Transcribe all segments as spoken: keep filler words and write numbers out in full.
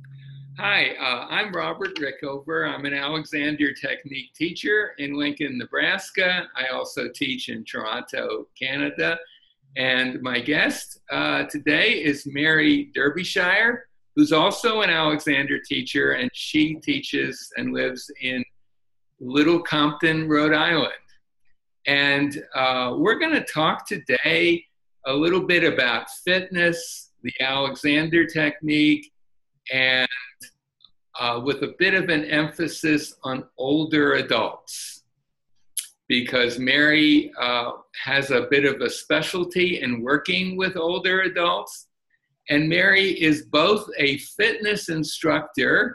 Hi, uh, I'm Robert Rickover. I'm an Alexander Technique teacher in Lincoln, Nebraska. I also teach in Toronto, Canada. And my guest uh, today is Mary Derbyshire, who's also an Alexander teacher, and she teaches and lives in Little Compton, Rhode Island. And uh, we're going to talk today a little bit about fitness, the Alexander Technique, and uh, with a bit of an emphasis on older adults, because Mary uh, has a bit of a specialty in working with older adults. And Mary is both a fitness instructor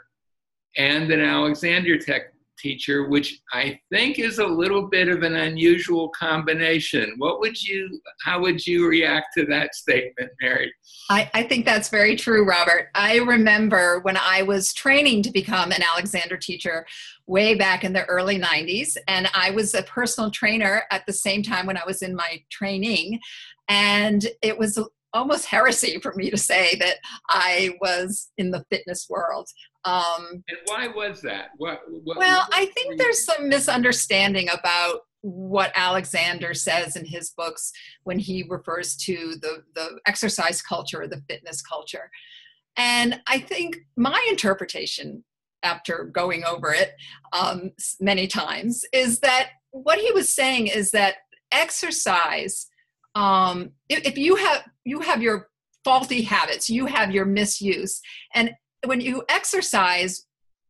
and an Alexander Tech teacher, which I think is a little bit of an unusual combination. What would you, how would you react to that statement, Mary? I, I think that's very true, Robert. I remember when I was training to become an Alexander teacher way back in the early nineties, and I was a personal trainer at the same time when I was in my training, and it was almost heresy for me to say that I was in the fitness world. Um, and why was that? What, what, well, what I think there's some misunderstanding about what Alexander says in his books when he refers to the, the exercise culture or the fitness culture. And I think my interpretation, after going over it um, many times, is that what he was saying is that exercise, um, if, if you have you have your faulty habits, you have your misuse, and when you exercise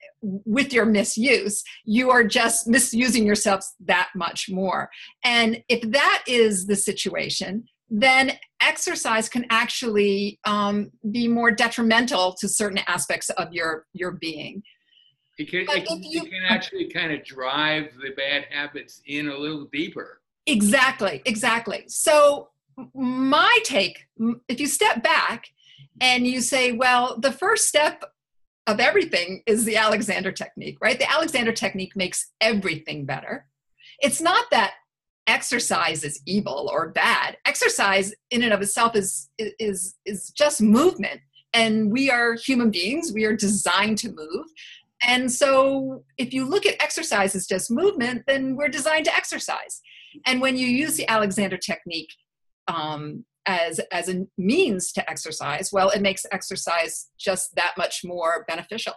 with your misuse, you are just misusing yourself that much more. And if that is the situation, then exercise can actually um, be more detrimental to certain aspects of your, your being. It can, it, can, you, it can actually kind of drive the bad habits in a little deeper. Exactly, exactly. So my take, if you step back and you say, well, the first step of everything is the Alexander Technique, right? The Alexander Technique makes everything better. It's not that exercise is evil or bad. Exercise in and of itself is, is, is just movement. And we are human beings. We are designed to move. And so if you look at exercise as just movement, then we're designed to exercise. And when you use the Alexander Technique um, as, as a means to exercise, well, it makes exercise just that much more beneficial.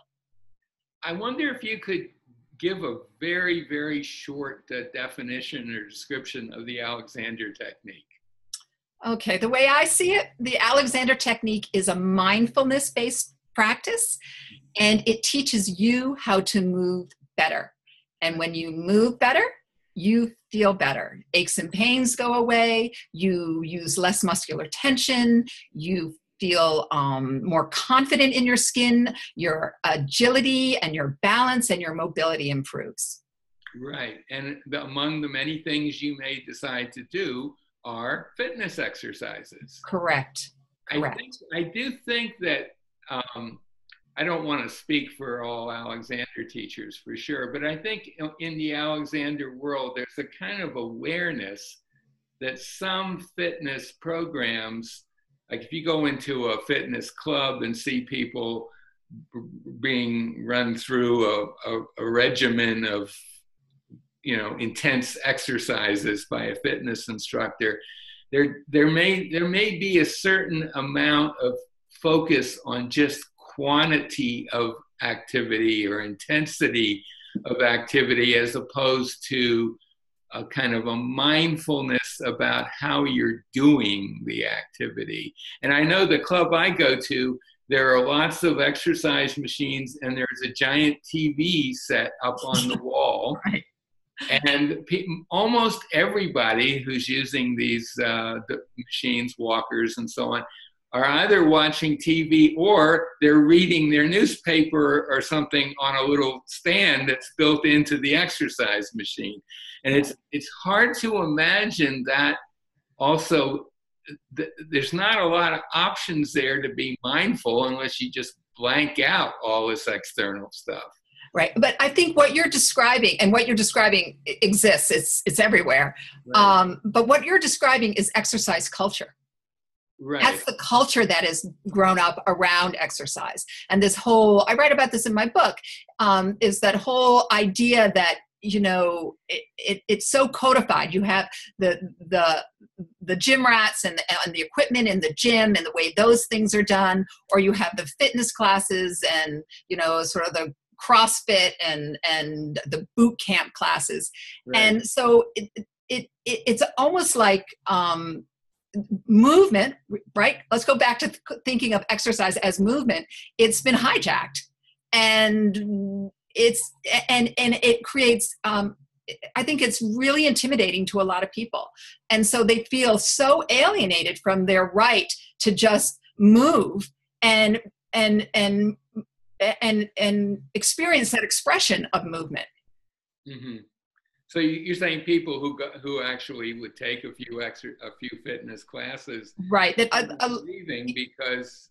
I wonder if you could give a very, very short uh, definition or description of the Alexander Technique. Okay, the way I see it, the Alexander Technique is a mindfulness-based practice, and it teaches you how to move better. And when you move better, you feel better. Aches and pains go away. You use less muscular tension. You feel um, more confident in your skin. Your agility and your balance and your mobility improves. Right. And the, among the many things you may decide to do are fitness exercises. Correct. Correct. I, think, I do think that um, I don't want to speak for all Alexander teachers for sure, but I think in the Alexander world, there's a kind of awareness that some fitness programs, like if you go into a fitness club and see people being run through a, a, a regimen of, you know, intense exercises by a fitness instructor, there, there may, there may be a certain amount of focus on just quantity of activity or intensity of activity as opposed to a kind of a mindfulness about how you're doing the activity. And I know the club I go to, there are lots of exercise machines and there's a giant T V set up on the wall. Right. And pe- almost everybody who's using these uh, the machines, walkers and so on, are either watching T V or they're reading their newspaper or something on a little stand that's built into the exercise machine. And it's it's hard to imagine that also th- there's not a lot of options there to be mindful unless you just blank out all this external stuff. Right. But I think what you're describing and what you're describing exists. It's, it's everywhere. Right. Um, but what you're describing is exercise culture. Right. That's the culture that has grown up around exercise. And this whole, I write about this in my book, um, is that whole idea that, you know, it, it, it's so codified. You have the the the gym rats and the, and the equipment in the gym and the way those things are done, or you have the fitness classes and, you know, sort of the CrossFit and and the boot camp classes. Right. And so it, it, it it's almost like um, movement, right? Let's go back to th- thinking of exercise as movement. It's been hijacked, and it's and and it creates. Um, I think it's really intimidating to a lot of people, and so they feel so alienated from their right to just move and and and and and experience that expression of movement. Mm-hmm. So you're saying people who go, who actually would take a few extra, a few fitness classes, right? That are uh, leaving because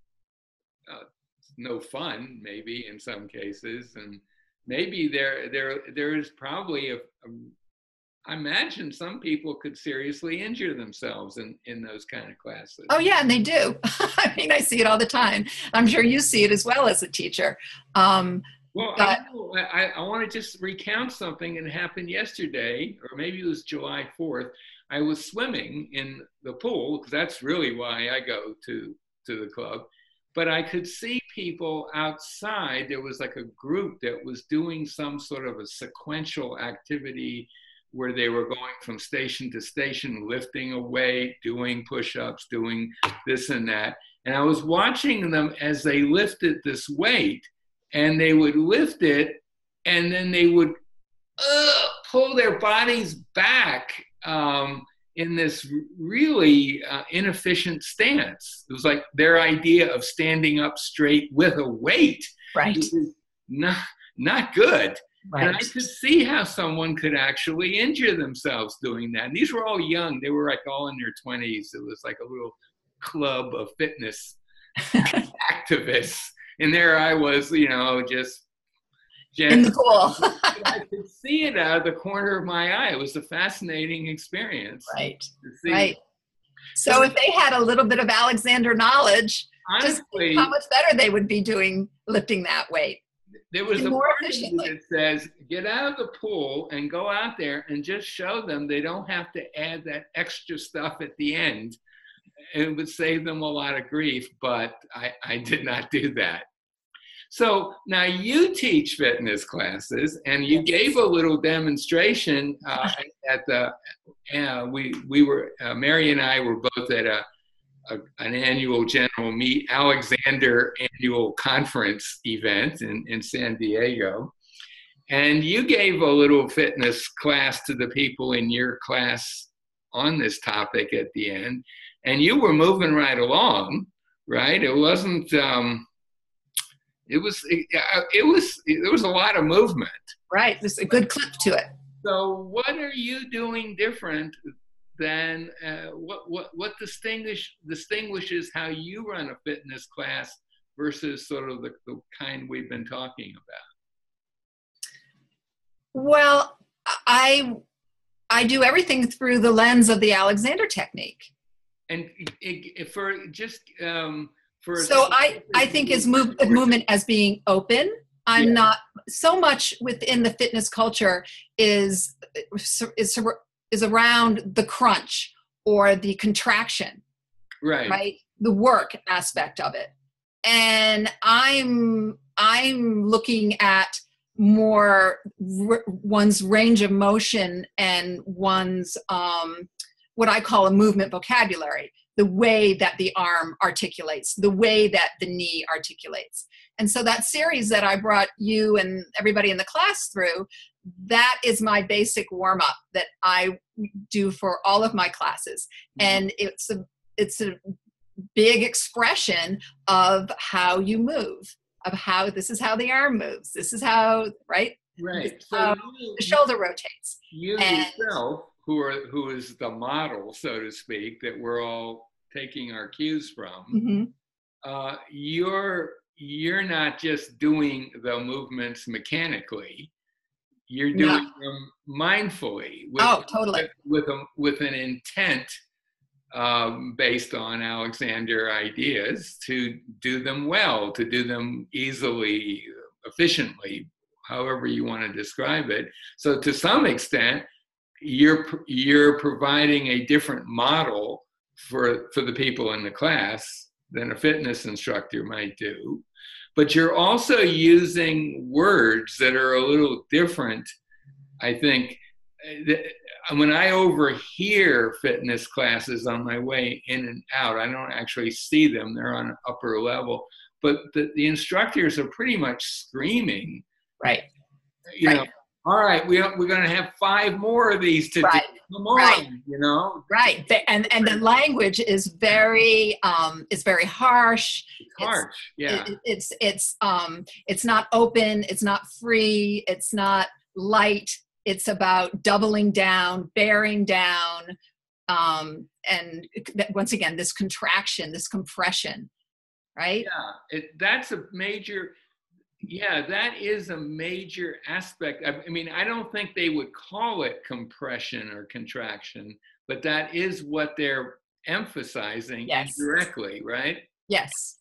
uh, it's no fun, maybe in some cases, and maybe there there there is probably a, a. I imagine some people could seriously injure themselves in in those kind of classes. Oh yeah, and they do. I mean, I see it all the time. I'm sure you see it as well as a teacher. Um, Well, but, I, I, I want to just recount something that happened yesterday, or maybe it was July fourth. I was swimming in the pool, because that's really why I go to, to the club. But I could see people outside. There was like a group that was doing some sort of a sequential activity where they were going from station to station, lifting a weight, doing push-ups, doing this and that. And I was watching them as they lifted this weight. And they would lift it, and then they would uh, pull their bodies back um, in this really uh, inefficient stance. It was like their idea of standing up straight with a weight. Right. Which is not, not good. Right. And I could see how someone could actually injure themselves doing that. And these were all young. They were like all in their twenties. It was like a little club of fitness activists. And there I was, you know, just, just in the pool. I could see it out of the corner of my eye. It was a fascinating experience. Right. Right. So if they had a little bit of Alexander knowledge, honestly, just think how much better they would be doing lifting that weight. There was a part that says, get out of the pool and go out there and just show them they don't have to add that extra stuff at the end. It would save them a lot of grief, but I, I did not do that. So now you teach fitness classes, and you gave a little demonstration uh, at the, uh, we, we were, uh, Mary and I were both at a, a, an annual general meet, Alexander annual conference event in, in San Diego. And you gave a little fitness class to the people in your class on this topic at the end. And you were moving right along, right? It wasn't, um, it was, it, it was, there was a lot of movement. Right, there's a good clip to it. So what are you doing different than, uh, what, what, what distinguish, distinguishes how you run a fitness class versus sort of the, the kind we've been talking about? Well, I, I do everything through the lens of the Alexander technique. And it, for just um, for so I I think is move, movement as being open. I'm yeah. not so much within the fitness culture is is is around the crunch or the contraction, right? Right, the work aspect of it, and I'm I'm looking at more r- one's range of motion and one's um, what I call a movement vocabulary, the way that the arm articulates, the way that the knee articulates. And so that series that I brought you and everybody in the class through, that is my basic warm-up that I do for all of my classes. Mm-hmm. And it's a, it's a big expression of how you move, of how this is how the arm moves. This is how, right? Right. So how you, the shoulder rotates. You and, yourself, who are who is the model, so to speak, that we're all taking our cues from. Mm-hmm. Uh, you're you're not just doing the movements mechanically. You're doing no. them mindfully. With, oh, totally. With, with a with an intent um, based on Alexander ideas, to do them well, to do them easily, efficiently, however you want to describe it. So to some extent, you're you're providing a different model for for the people in the class than a fitness instructor might do, but you're also using words that are a little different. I think when I overhear fitness classes on my way in and out, I don't actually see them, they're on an upper level, but the, the instructors are pretty much screaming, right, you right. know, all right, we we're going to have five more of these to right. do. Come on, right. you know. Right, and and the language is very um, is very harsh. It's harsh, it's, yeah. It, it's it's um it's not open. It's not free. It's not light. It's about doubling down, bearing down, um, and once again, this contraction, this compression, right? Yeah, it, that's a major. Yeah, that is a major aspect. I, I mean, I don't think they would call it compression or contraction, but that is what they're emphasizing yes. indirectly, right? Yes.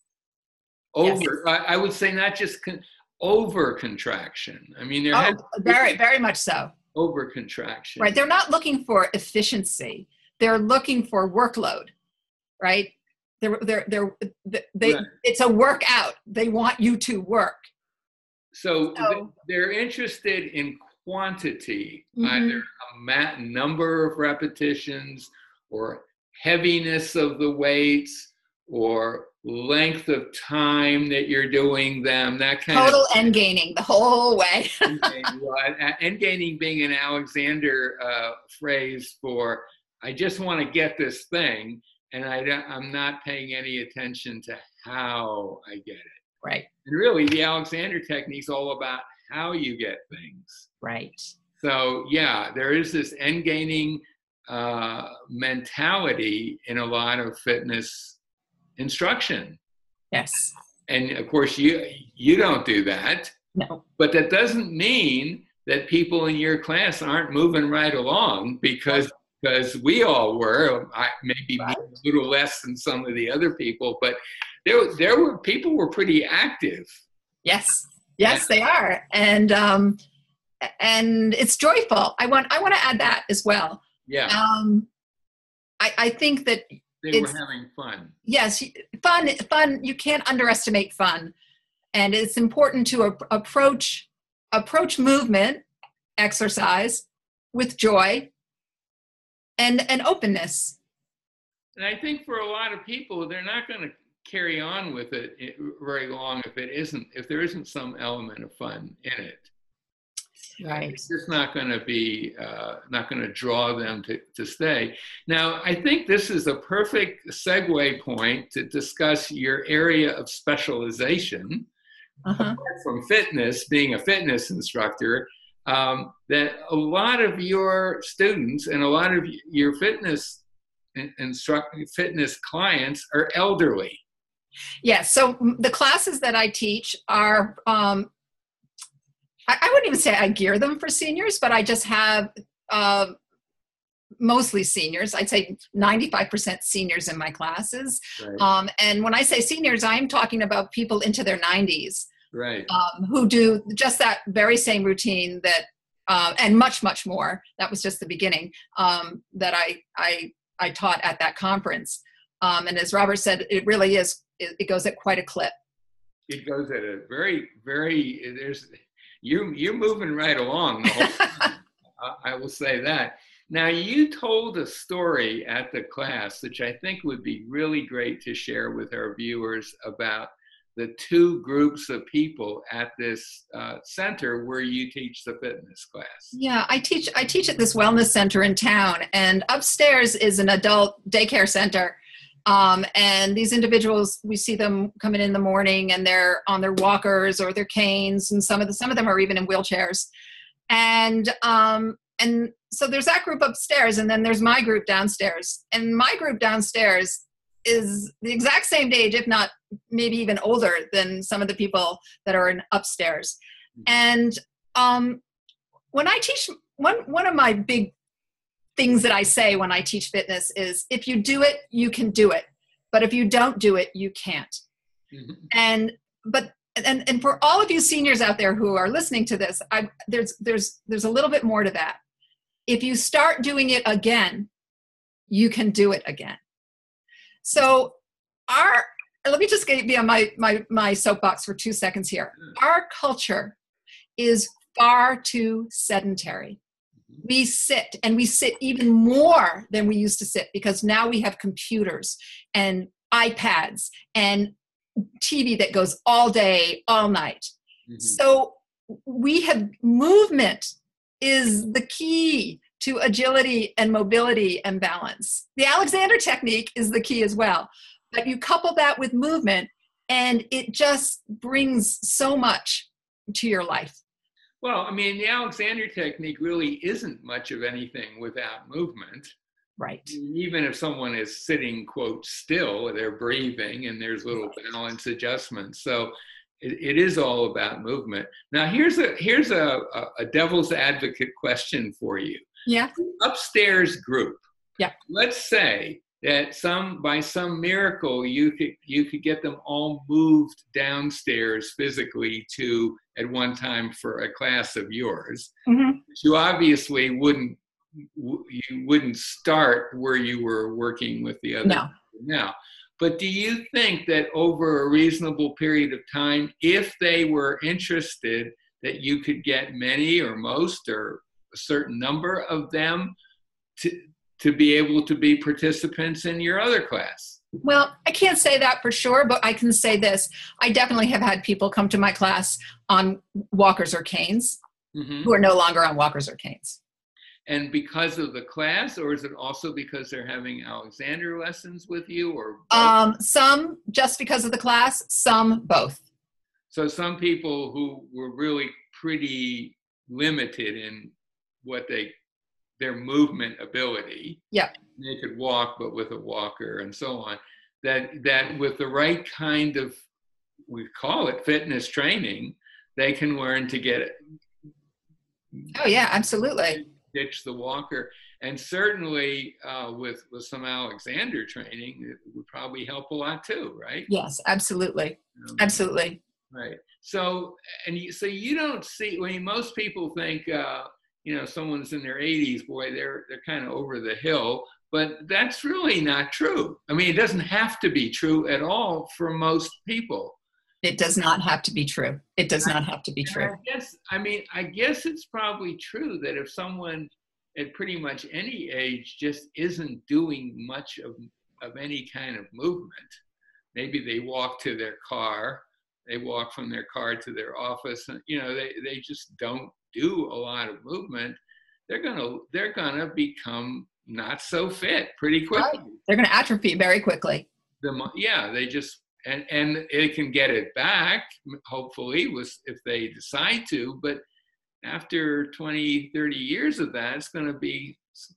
Over, yes. I, I would say not just con, over contraction. I mean, there oh, has very, very much so. Over contraction. Right. They're not looking for efficiency. They're looking for workload, right? They're, they're, they're, they, right. It's a workout. They want you to work. So, so they're interested in quantity, mm-hmm. either a mat number of repetitions or heaviness of the weights or length of time that you're doing them, that kind total of total end gaining the whole way. End gaining being an Alexander uh, phrase for, I just want to get this thing, and I don't, I'm not paying any attention to how I get it. Right. And really, the Alexander technique is all about how you get things. Right. So, yeah, there is this end gaining uh, mentality in a lot of fitness instruction. Yes. And of course, you you don't do that. No. But that doesn't mean that people in your class aren't moving right along, because because we all were. I, maybe right. a little less than some of the other people, but there there were people were pretty active. Yes. Yes, they are, and um, and it's joyful. I want I want to add that as well. Yeah. Um, I I think that they were having fun. Yes, fun fun. You can't underestimate fun, and it's important to a, approach approach movement exercise with joy and and openness. And I think for a lot of people, they're not going to carry on with it very long if it isn't if there isn't some element of fun in it. Right. It's just not going to be uh, not going to draw them to, to stay. Now, I think this is a perfect segue point to discuss your area of specialization. Uh-huh. Apart from fitness, being a fitness instructor, um, that a lot of your students and a lot of your fitness instruct fitness clients are elderly. Yes. So the classes that I teach are, um, I, I wouldn't even say I gear them for seniors, but I just have uh, mostly seniors. I'd say ninety-five percent seniors in my classes. Right. Um, and when I say seniors, I'm talking about people into their nineties. Right. Um, who do just that very same routine that, uh, and much, much more. That was just the beginning um, that I, I, I taught at that conference. Um, and as Robert said, it really is, it, it goes at quite a clip. It goes at a very, very, there's, you, you're moving right along the whole time. I will say that. Now, you told a story at the class, which I think would be really great to share with our viewers, about the two groups of people at this uh, center where you teach the fitness class. Yeah, I teach I teach at this wellness center in town, and upstairs is an adult daycare center. Um, and these individuals, we see them coming in the morning, and they're on their walkers or their canes, and some of the some of them are even in wheelchairs. And um, and so there's that group upstairs, and then there's my group downstairs. And my group downstairs is the exact same age, if not maybe even older than some of the people that are in upstairs. And um, when I teach, one one of my big things that I say when I teach fitness is, if you do it, you can do it. But if you don't do it, you can't. Mm-hmm. And but and and for all of you seniors out there who are listening to this, I, there's there's there's a little bit more to that. If you start doing it again, you can do it again. So our let me just be on my my my soapbox for two seconds here. Our culture is far too sedentary. We sit, and we sit even more than we used to sit, because now we have computers and iPads and T V that goes all day, all night. Mm-hmm. So we have movement is the key to agility and mobility and balance. The Alexander technique is the key as well. But you couple that with movement, and it just brings so much to your life. Well, I mean, the Alexander technique really isn't much of anything without movement. Right. Even if someone is sitting, quote, still, they're breathing, and there's little balance adjustments. So it, it is all about movement. Now, here's a here's a, a, a devil's advocate question for you. Yeah. Upstairs group. Yeah. Let's say that some by some miracle you could you could get them all moved downstairs physically to at one time for a class of yours. Mm-hmm. You obviously wouldn't you wouldn't start where you were working with the other no. now. But do you think that over a reasonable period of time, if they were interested, that you could get many or most or a certain number of them to to be able to be participants in your other class? Well, I can't say that for sure, but I can say this. I definitely have had people come to my class on walkers or canes, mm-hmm. who are no longer on walkers or canes. And because of the class, or is it also because they're having Alexander lessons with you, or both? Um, some just because of the class, some both. So some people who were really pretty limited in what they their movement ability. Yeah. They could walk, but with a walker and so on. That that with the right kind of, we call it fitness training, they can learn to get it. Oh yeah, absolutely. Ditch the walker. And certainly uh, with, with some Alexander training, it would probably help a lot too, right? Yes, absolutely. Um, absolutely. Right. So, and you, so you don't see, I mean, most people think, uh, you know, someone's in their eighties, boy, they're they're kind of over the hill, but that's really not true. I mean, it doesn't have to be true at all for most people. It does not have to be true. It does not have to be true. I guess, I mean, I guess it's probably true that if someone at pretty much any age just isn't doing much of, of any kind of movement, maybe they walk to their car, they walk from their car to their office, and, you know, they, they just don't do a lot of movement, they're gonna they're gonna become not so fit pretty quickly. Right. They're gonna atrophy very quickly. The, yeah, they just and and it can get it back, hopefully, with if they decide to. But after twenty, thirty years of that, it's gonna be.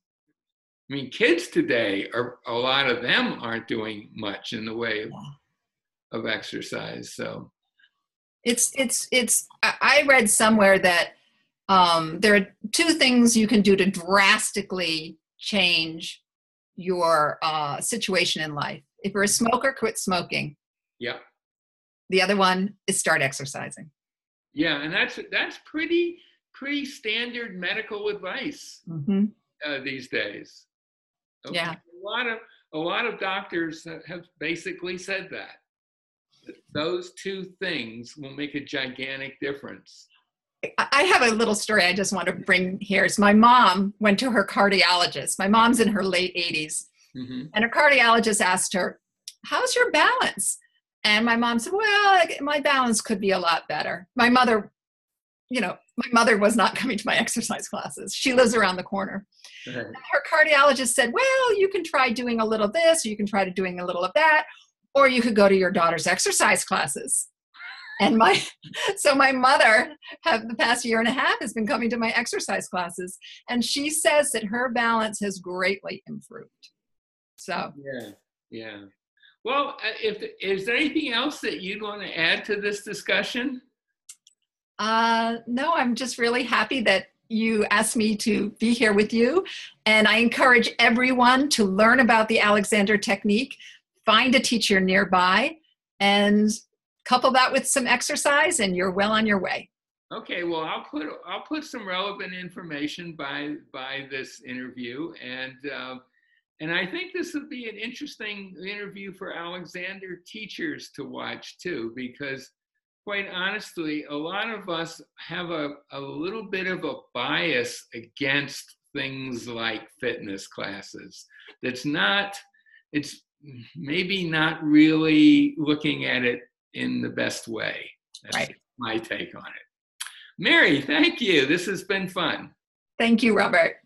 I mean, kids today are a lot of them aren't doing much in the way of, yeah. of exercise. So it's it's it's. I read somewhere that. Um, there are two things you can do to drastically change your uh, situation in life. If you're a smoker, quit smoking. Yeah. The other one is start exercising. Yeah, and that's that's pretty pretty standard medical advice mm-hmm. uh, these days. Okay. Yeah. A lot of a lot of doctors have basically said that. Those two things will make a gigantic difference. I have a little story I just want to bring here. Is my mom went to her cardiologist. My mom's in her late eighties. Mm-hmm. And her cardiologist asked her, how's your balance? And my mom said, well, my balance could be a lot better. My mother, you know, my mother was not coming to my exercise classes. She lives around the corner. Uh-huh. Her cardiologist said, well, you can try doing a little of this, or you can try to doing a little of that, or you could go to your daughter's exercise classes. And my, so my mother, have the past year and a half, has been coming to my exercise classes, and she says that her balance has greatly improved. So yeah, yeah. Well, if is there anything else that you'd want to add to this discussion? Uh, no, I'm just really happy that you asked me to be here with you. And I encourage everyone to learn about the Alexander Technique, find a teacher nearby, and couple that with some exercise, and you're well on your way. Okay, well, I'll put I'll put some relevant information by by this interview, and uh, and I think this would be an interesting interview for Alexander teachers to watch too, because quite honestly, a lot of us have a, a little bit of a bias against things like fitness classes. That's not, it's maybe not really looking at it in the best way. That's right. my take on it. Mary, thank you. This has been fun. Thank you, Robert.